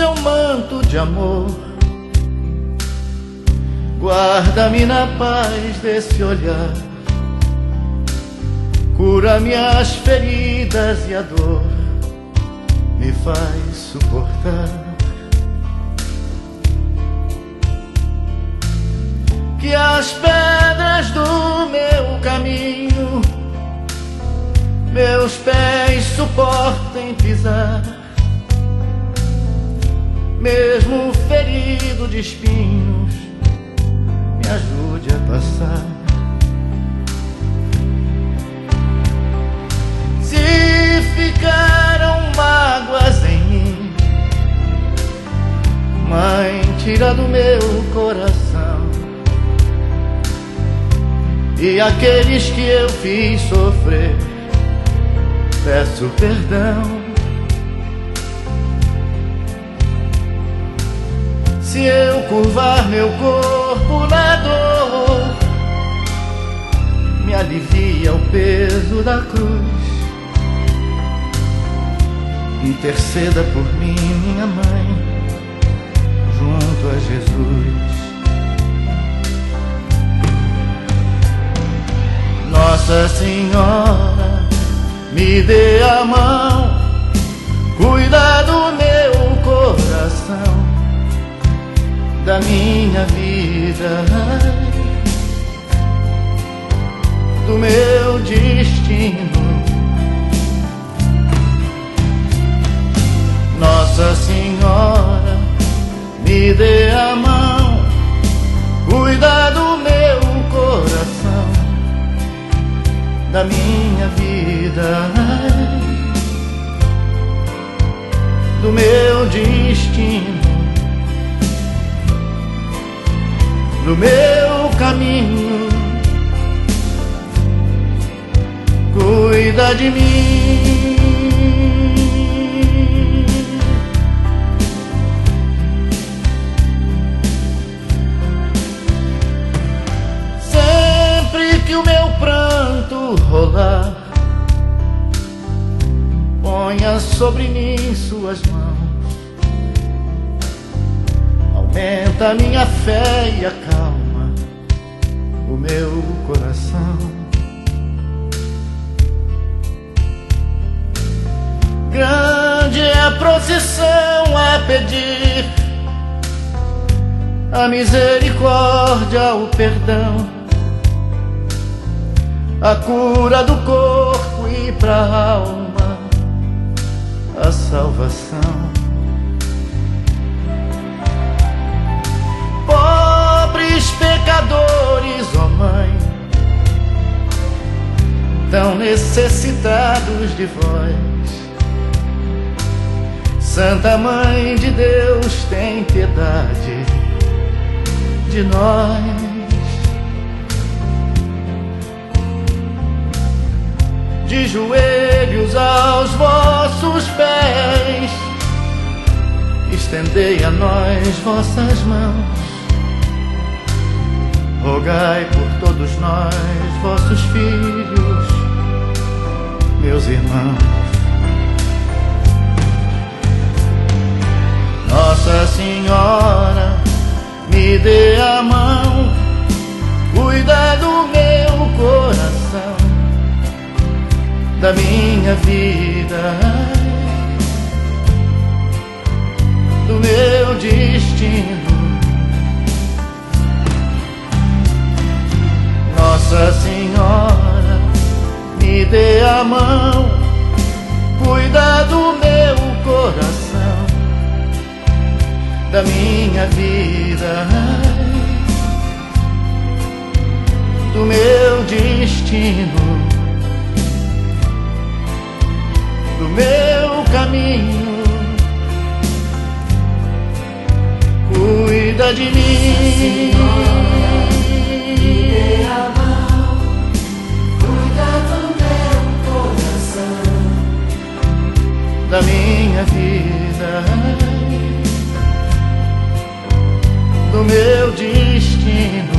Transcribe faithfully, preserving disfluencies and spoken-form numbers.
seu manto de amor, guarda-me na paz desse olhar, cura minhas feridas e a dor me faz suportar. Que as pedras do meu caminho meus pés suportem pisar, mesmo ferido de espinhos, me ajude a passar. Se ficaram mágoas em mim, Mãe, tira do meu coração. E aqueles que eu fiz sofrer, peço perdão. Se eu curvar meu corpo na dor, me alivia o peso da cruz. Interceda por mim, minha mãe, junto a Jesus. Nossa Senhora, me dê a mão, cuida do meu coração, da minha vida, do meu destino. Nossa Senhora, me dê a mão, cuida do meu coração, da minha vida, do meu destino, do meu caminho. Cuida de mim. Sempre que o meu pranto rolar, ponha sobre mim suas mãos, aumenta a minha fé e acalma o meu coração. Grande é a procissão a pedir a misericórdia, o perdão, a cura do corpo e pra alma a salvação. Pobres pecadores, ó Mãe, tão necessitados de vós. Santa Mãe de Deus, tem piedade de nós. De joelhos aos vossos pés, estendei a nós vossas mãos. Rogai por todos nós, vossos filhos, meus irmãos. Nossa Senhora, me dê a mão, cuida do meu coração, da minha vida, do meu destino. Nossa Senhora, me dê a mão, cuida do meu coração, da minha vida, do meu destino, do meu caminho. Cuida de mim. Me dê a mão, cuida do meu coração, da minha vida, do meu destino.